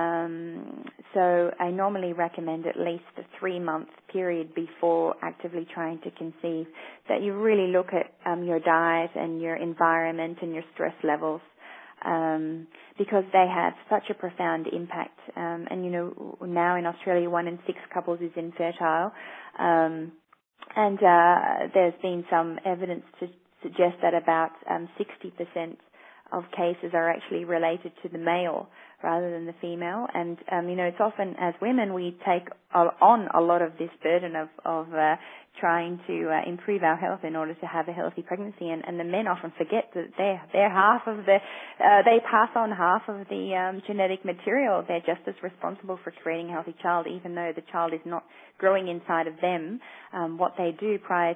So I normally recommend at least a 3-month period before actively trying to conceive, that you really look at your diet and your environment and your stress levels, because they have such a profound impact. And now in Australia, 1 in 6 couples is infertile, and there's been some evidence to suggest that about 60% of cases are actually related to the male rather than the female. And, it's often, as women, we take on a lot of this burden of trying to improve our health in order to have a healthy pregnancy. And the men often forget that they're half of they pass on half of the genetic material. They're just as responsible for creating a healthy child, even though the child is not growing inside of them. What they do prior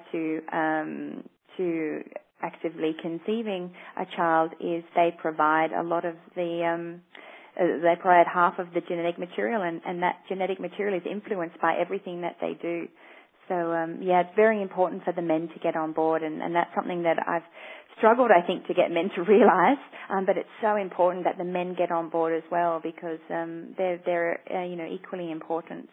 to actively conceiving a child is they provide a lot of they provide half of the genetic material, and that genetic material is influenced by everything that they do. So, it's very important for the men to get on board, and that's something that I've struggled, I think, to get men to realize, but it's so important that the men get on board as well, because they're equally important.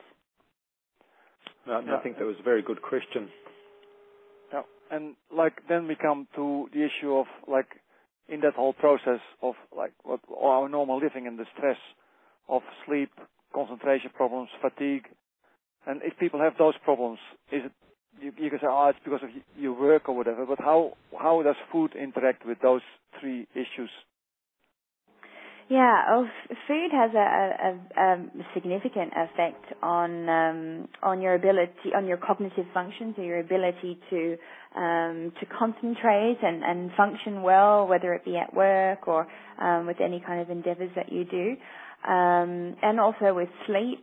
I think that was a very good question. Yeah, and then we come to the issue of in that whole process of what our normal living and the stress of sleep, concentration problems, fatigue, and if people have those problems, is it you can say, it's because of your work or whatever, but how does food interact with those 3 issues? Yeah, food has a significant effect on your ability, on your cognitive functions, or your ability to concentrate and function well, whether it be at work or with any kind of endeavours that you do, and also with sleep.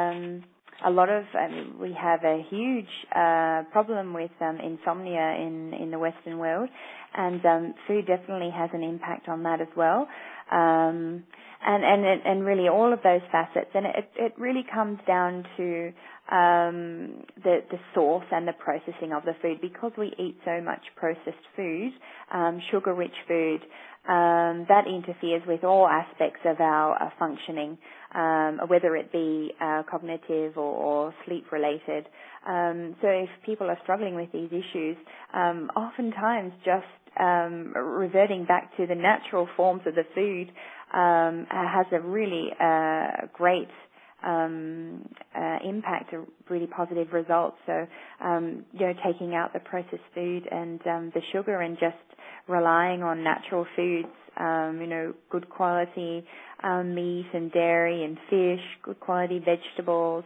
We have a huge problem with insomnia in the Western world, and food definitely has an impact on that as well. and really all of those facets. And it really comes down to the source and the processing of the food. Because we eat so much processed food, sugar-rich food, that interferes with all aspects of our functioning, whether it be cognitive or sleep-related. So if people are struggling with these issues, oftentimes just reverting back to the natural forms of the food has a really great impact, a really positive result. So, taking out the processed food and the sugar and just relying on natural foods, good quality meat and dairy and fish, good quality vegetables,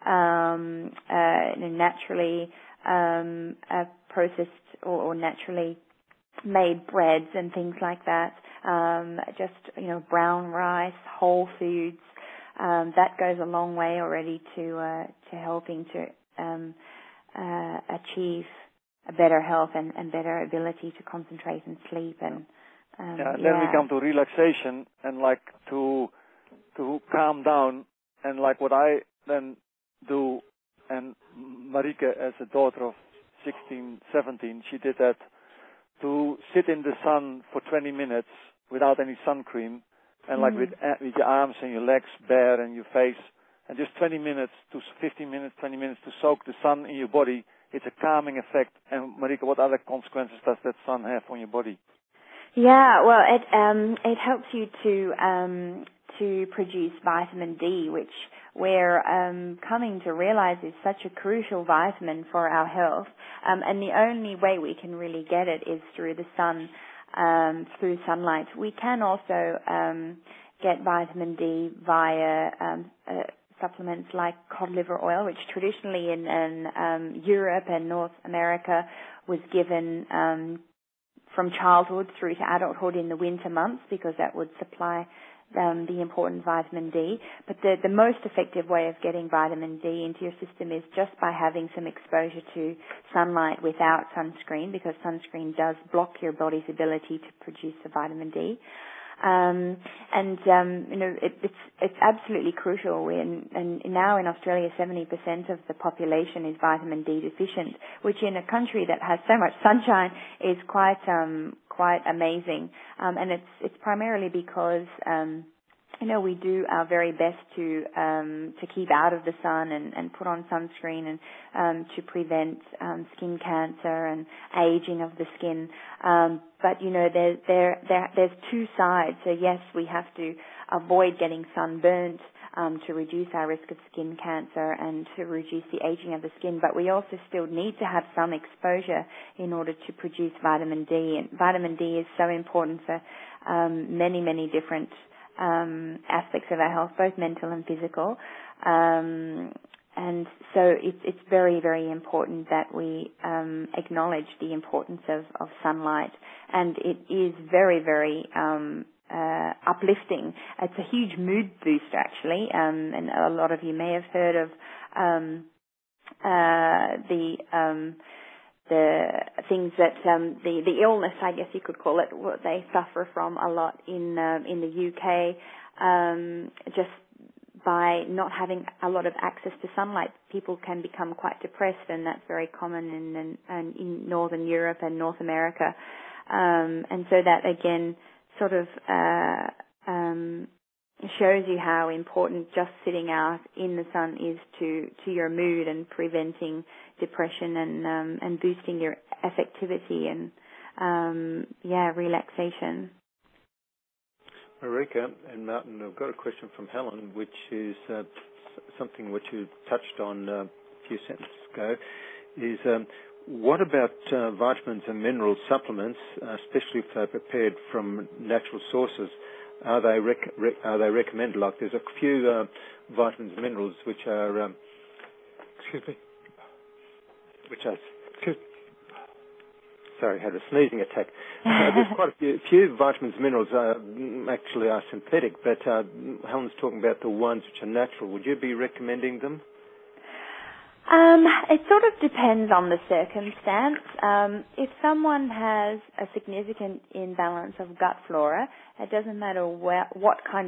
naturally processed or naturally made breads and things like that. Brown rice, whole foods. That goes a long way already to helping to achieve a better health and better ability to concentrate and sleep. And then we come to relaxation and to calm down, and what I then do, and Marike, as a daughter of 16, 17, she did that, to sit in the sun for 20 minutes without any sun cream, and with your arms and your legs bare and your face, and just 20 minutes to 15 minutes, 20 minutes to soak the sun in your body. It's a calming effect. And Marike, what other consequences does that sun have on your body? Yeah, well, it helps you to produce vitamin D, which we're coming to realize is such a crucial vitamin for our health. And the only way we can really get it is through the sun, through sunlight. We can also get vitamin D via supplements like cod liver oil, which traditionally in Europe and North America was given from childhood through to adulthood in the winter months, because that would supply the important vitamin D. But the most effective way of getting vitamin D into your system is just by having some exposure to sunlight without sunscreen, because sunscreen does block your body's ability to produce the vitamin D. It's absolutely crucial. And now in Australia, 70% of the population is vitamin D deficient, which in a country that has so much sunshine is quite amazing. And it's primarily because we do our very best to keep out of the sun and put on sunscreen and to prevent skin cancer and aging of the skin. But there's two sides. So yes, we have to avoid getting sunburnt to reduce our risk of skin cancer and to reduce the aging of the skin. But we also still need to have some exposure in order to produce vitamin D. And vitamin D is so important for many, many different aspects of our health, both mental and physical. And so it's very, very important that we acknowledge the importance of sunlight. And it is very, very uplifting. It's a huge mood booster, actually. And a lot of you may have heard of the things that the illness, I guess you could call it, what they suffer from a lot in the UK, just by not having a lot of access to sunlight. People can become quite depressed, and that's very common in Northern Europe and North America. And so that again sort of shows you how important just sitting out in the sun is to your mood and preventing depression and boosting your affectivity and relaxation. Marike and Martin, I've got a question from Helen, which is something which you touched on a few sentences ago, is what about vitamins and mineral supplements, especially if they're prepared from natural sources? Are they recommended? Like there's a few vitamins and minerals which are, sorry, I had a sneezing attack. There's quite a few vitamins and minerals actually are synthetic, but Helen's talking about the ones which are natural. Would you be recommending them? It sort of depends on the circumstance. If someone has a significant imbalance of gut flora, it doesn't matter what kind of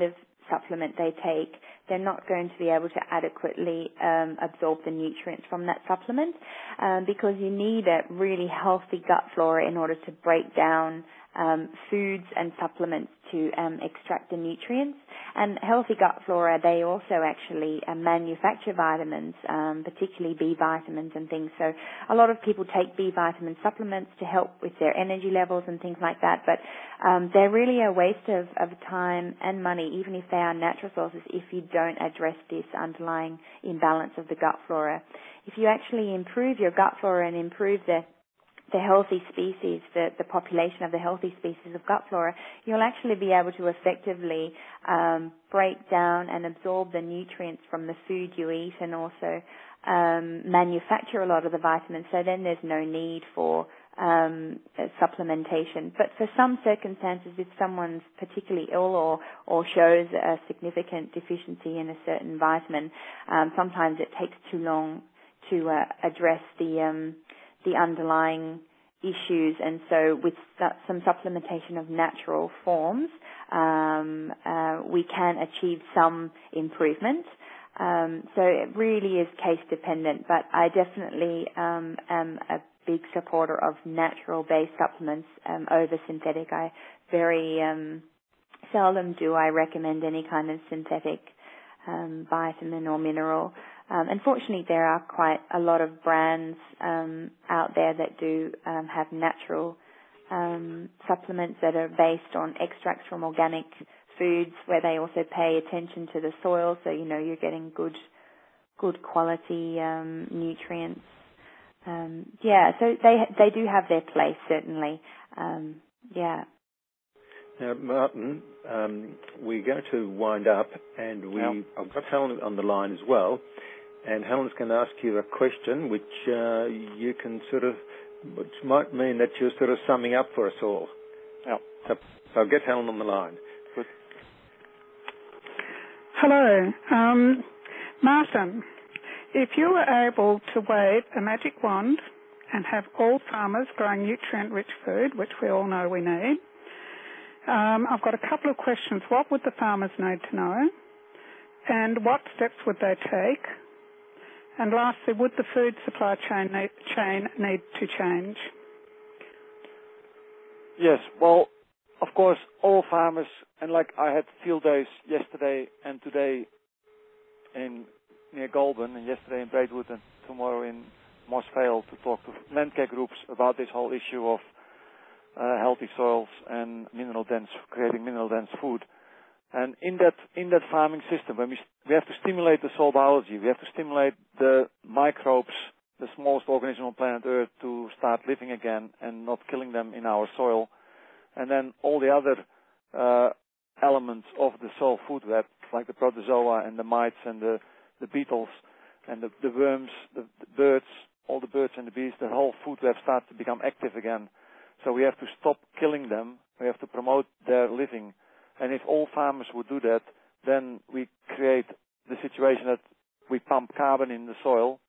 supplement they take, they're not going to be able to adequately absorb the nutrients from that supplement because you need a really healthy gut flora in order to break down foods and supplements to extract the nutrients. And healthy gut flora, they also actually manufacture vitamins, particularly B vitamins and things. So a lot of people take B vitamin supplements to help with their energy levels and things like that, but they're really a waste of time and money, even if they are natural sources, if you don't address this underlying imbalance of the gut flora. If you actually improve your gut flora and improve the healthy species, the population of the healthy species of gut flora, you'll actually be able to effectively break down and absorb the nutrients from the food you eat and also manufacture a lot of the vitamins. So then there's no need for supplementation. But for some circumstances, if someone's particularly ill or shows a significant deficiency in a certain vitamin, sometimes it takes too long to address the underlying issues, and so with some supplementation of natural forms, we can achieve some improvement. So it really is case dependent, but I definitely am a big supporter of natural-based supplements over synthetic. I very seldom do I recommend any kind of synthetic vitamin or mineral. Unfortunately, there are quite a lot of brands out there that do have natural supplements that are based on extracts from organic foods, where they also pay attention to the soil, so you're getting good quality nutrients. So they do have their place, certainly. Now, Martin, we're going to wind up, and I've got Helen on the line as well. And Helen's going to ask you a question which you can which might mean that you're sort of summing up for us all. Yeah. So I'll get Helen on the line. Good. Hello. Martin, if you were able to wave a magic wand and have all farmers growing nutrient-rich food, which we all know we need, I've got a couple of questions. What would the farmers need to know? And what steps would they take? And lastly, would the food supply chain need to change? Yes, well, of course, all farmers, and like I had field days yesterday and today near Goulburn, and yesterday in Braidwood and tomorrow in Moss Vale to talk to landcare groups about this whole issue of healthy soils and creating mineral-dense food. And in that farming system, when we have to stimulate the soil biology, we have to stimulate the microbes, the smallest organism on planet Earth, to start living again and not killing them in our soil. And then all the other elements of the soil food web, like the protozoa and the mites and the beetles and the worms, the birds, all the birds and the bees, the whole food web starts to become active again. So we have to stop killing them. We have to promote their living. And if all farmers would do that, then we create the situation that we pump carbon in the soil.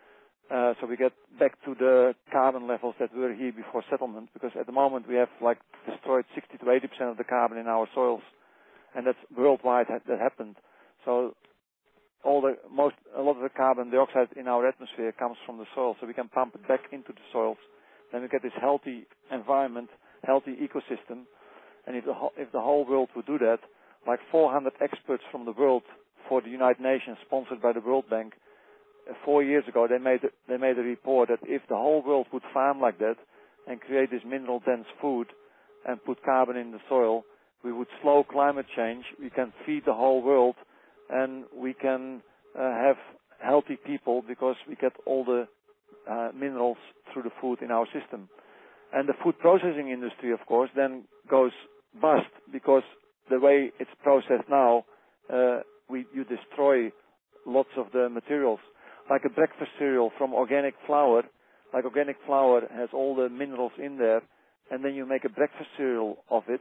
So we get back to the carbon levels that were here before settlement, because at the moment we have destroyed 60 to 80% of the carbon in our soils, and that's worldwide that happened. So a lot of the carbon dioxide in our atmosphere comes from the soil, so we can pump it back into the soils. Then we get this healthy environment, healthy ecosystem. And if the whole world would do that, like 400 experts from the world for the United Nations, sponsored by the World Bank, 4 years ago they made a report that if the whole world would farm like that and create this mineral-dense food and put carbon in the soil, we would slow climate change. We can feed the whole world, and we can have healthy people because we get all the minerals through the food in our system. And the food processing industry, of course, then goes bust, because the way it's processed now, you destroy lots of the materials. Like a breakfast cereal from organic flour, organic flour has all the minerals in there, and then you make a breakfast cereal of it,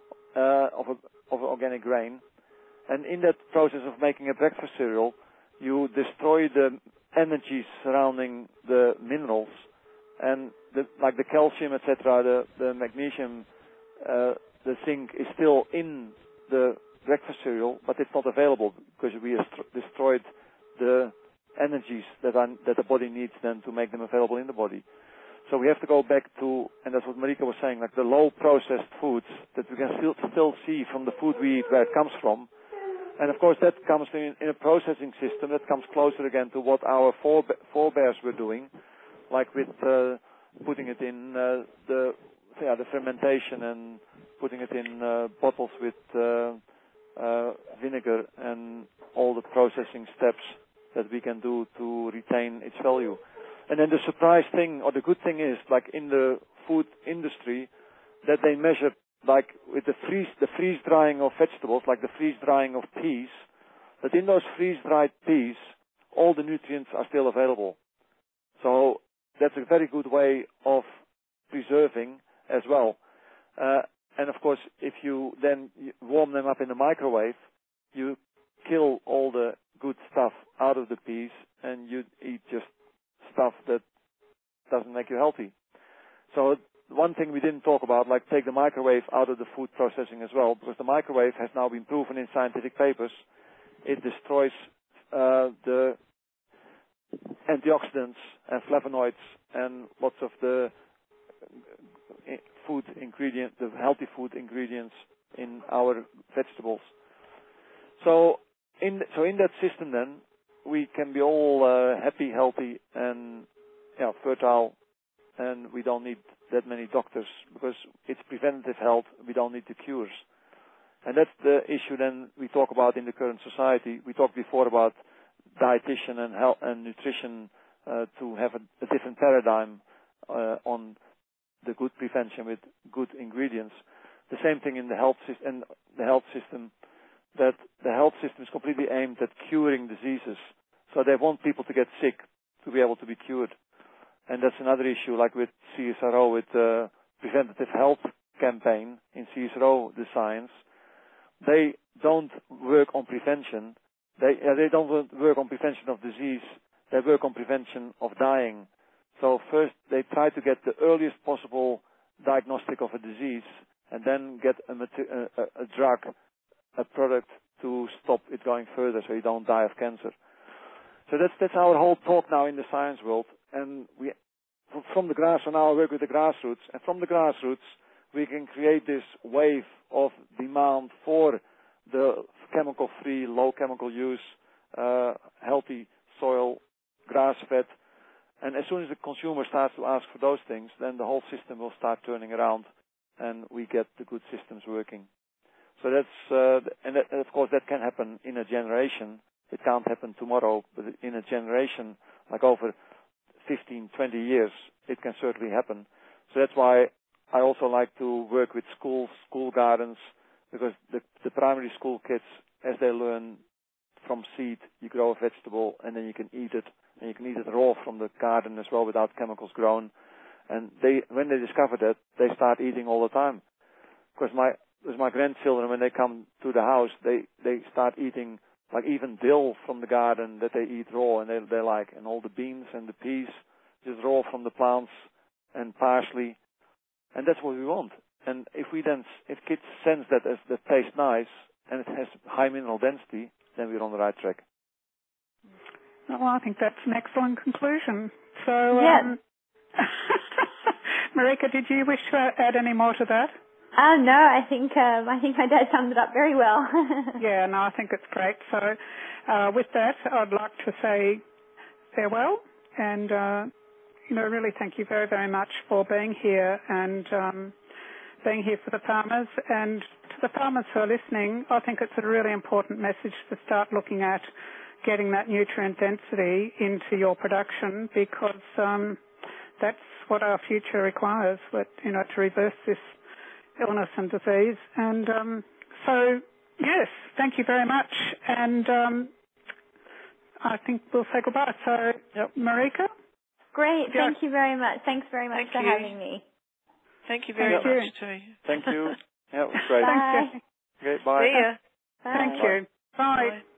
of organic grain. And in that process of making a breakfast cereal, you destroy the energy surrounding the minerals, and the calcium, etc., the magnesium, the zinc is still in the breakfast cereal, but it's not available because we destroyed the energies that the body needs then to make them available in the body. So we have to go back to, and that's what Marika was saying, like the low processed foods that we can still see from the food we eat where it comes from. And of course that comes in a processing system that comes closer again to what our forebears were doing, like with putting it in the fermentation and putting it in bottles with vinegar and all the processing steps that we can do to retain its value. And then the surprise thing, or the good thing is, like in the food industry, that they measure, like with the freeze drying of vegetables, like the freeze drying of peas, that in those freeze dried peas, all the nutrients are still available. So that's a very good way of preserving as well. And of course, if you then warm them up in the microwave, you kill all the good stuff out of the peas, and you eat just stuff that doesn't make you healthy. So one thing we didn't talk about, like take the microwave out of the food processing as well, because the microwave has now been proven in scientific papers. It destroys the antioxidants and flavonoids and lots of the food ingredients, the healthy food ingredients in our vegetables. So in that system then, we can be all happy, healthy, and fertile, and we don't need that many doctors because it's preventative health. We don't need the cures. And that's the issue then we talk about in the current society. We talked before about dietitian and health and nutrition to have a different paradigm on the good prevention with good ingredients. The same thing in the health system. That the health system is completely aimed at curing diseases. So they want people to get sick to be able to be cured. And that's another issue, like with CSRO, with the preventative health campaign in CSRO, the science. They don't work on prevention. They don't work on prevention of disease. They work on prevention of dying. So first they try to get the earliest possible diagnostic of a disease and then get a drug, a product to stop it going further so you don't die of cancer. So that's our whole talk now in the science world. And we, from the grass, so now I work with the grassroots, and from the grassroots we can create this wave of demand for the chemical-free, low chemical use, healthy soil, grass-fed. And as soon as the consumer starts to ask for those things, then the whole system will start turning around and we get the good systems working. So that's, of course that can happen in a generation. It can't happen tomorrow, but in a generation, like over 15, 20 years, it can certainly happen. So that's why I also like to work with schools, school gardens, because the primary school kids, as they learn from seed, you grow a vegetable and then you can eat it, and you can eat it raw from the garden as well without chemicals grown. And when they discover that, they start eating all the time. Because my grandchildren, when they come to the house, they start eating like even dill from the garden that they eat raw and they like, and all the beans and the peas just raw from the plants and parsley. And that's what we want. And if kids sense that tastes nice and it has high mineral density, then we're on the right track. Well, I think that's an excellent conclusion. So, Marika, did you wish to add any more to that? No, I think my dad summed it up very well. Yeah, no, I think it's great. So, with that, I'd like to say farewell and, really thank you very, very much for being here and being here for the farmers. And to the farmers who are listening, I think it's a really important message to start looking at getting that nutrient density into your production because that's what our future requires, to reverse this illness and disease. And so, yes, thank you very much. And I think we'll say goodbye. So, Marika? Great. Thank you very much. Thanks very much for having me. Thank you very much, too. Thank you. Yeah, it was great. Bye. Okay, bye. See ya. Bye. Thank you. Bye.